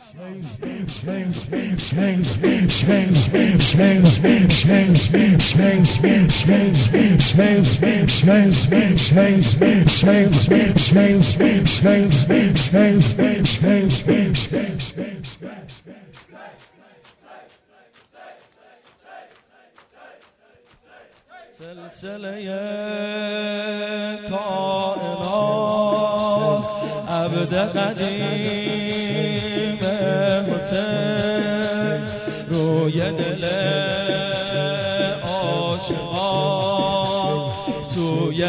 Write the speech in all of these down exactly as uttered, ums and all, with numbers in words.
سلسله کائنات عبد قدیم حسین روی دل عاشقان سوی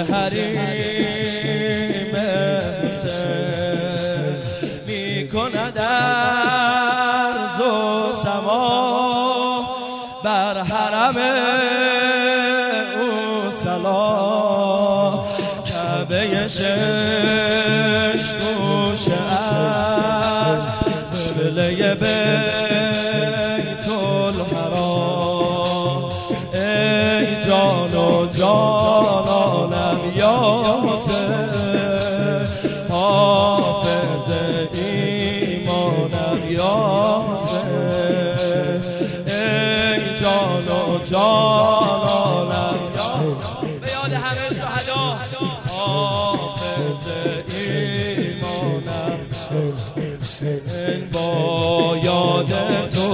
حریم حسین می کند عرض و سما بر حرم سلام کعبه شش گوشه اش قبله بیت الحرام ای جان و جانانم یا حسین حافظ ایمانم یا حسین ای جان و جانانم به یاد همه شهدا حافظ ایمانم با یاد تو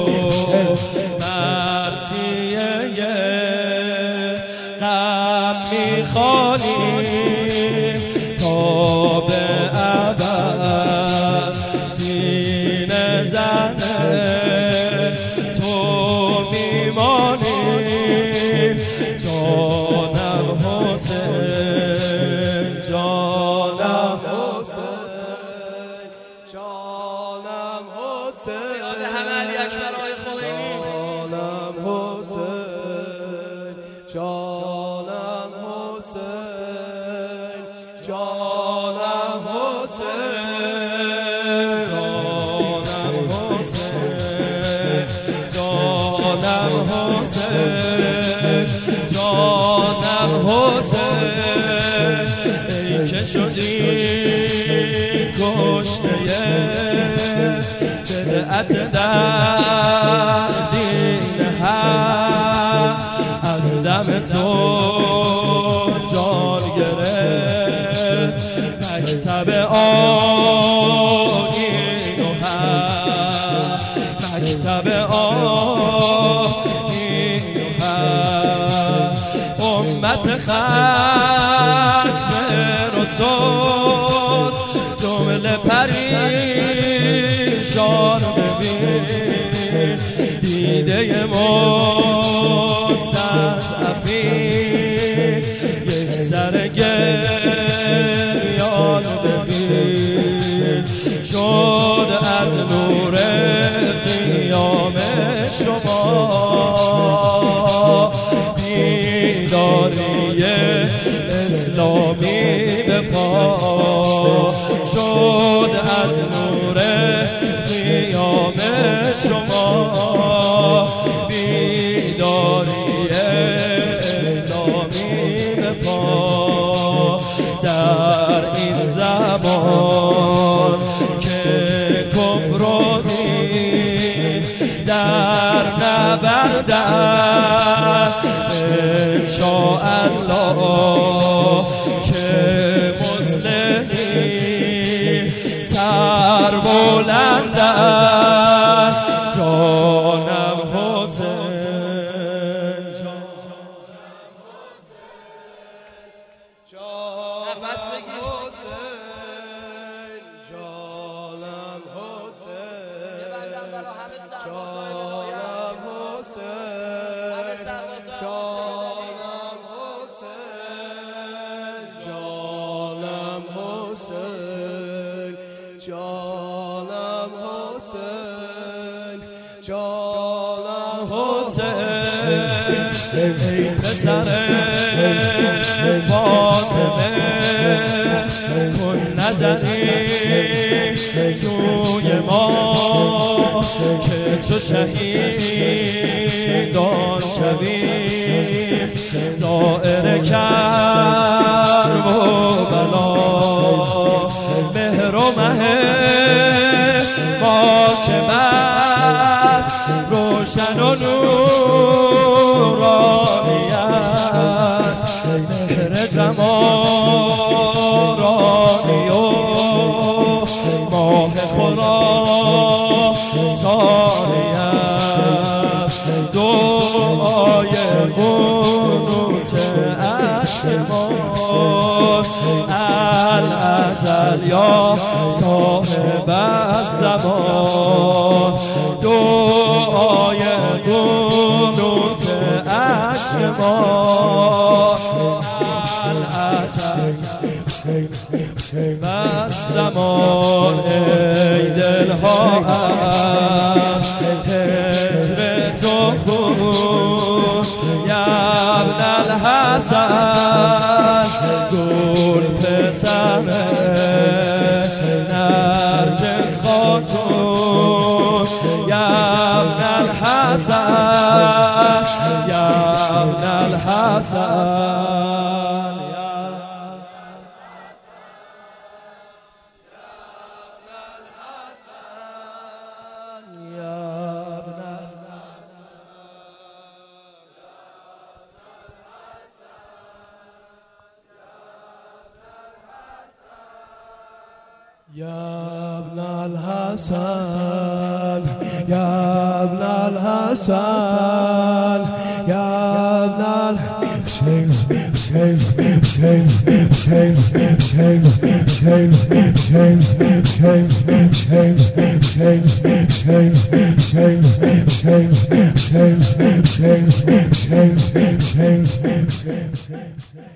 مرثیه غم میخوانیم تا به ابد سینه زنه تو میمانیم جانم حسین جانم حسین جانم حسین یاد همه علی اکبر آقای خمینی جانم حسین جانم حسین جانم حسین جانم حسین جانم حسین جانم حسین ای که شدی کشته بدعت در دین حق از دم تو جان گرفت مکتب آیین و حق مکتب آیین و حق امت ختم رسول جمله پریشان ببین دیده مستضعفین یک سر گریان ببین شد از نور قیام شما بیداری اسلامی به پا شد از نور قیام شما بیداری اسلامی به پا در این زمان که کفر و دین در نبردن انشاءالله که مسلمی سر بلندن جانم حسین نفس بگیر جانم حسین جانم حسین جانم حسین جانم حسین جانم حسین جانم حسین ای پسر فاطمه کن نظری سوی ما که چو شهیدان شویم زائر کرب و بلا مهر و مه ما که بس روشن و نورانی است، مهر جمالانی و ماه خراسانی است. دعای قنوت اشمان الاجل یا صاحب الزمان، دعای قنوت اشمان الاجل الزمان. ای دلها از هجر تو خون یا ابن الحسن، گل پسر نرجس خاتون یا ابن الحسن، یا ابن الحسن. يا ابن الحسن يا ابن الحسن يا ابن الحسين حسين حسين حسين حسين حسين حسين حسين حسين حسين حسين حسين حسين حسين حسين حسين حسين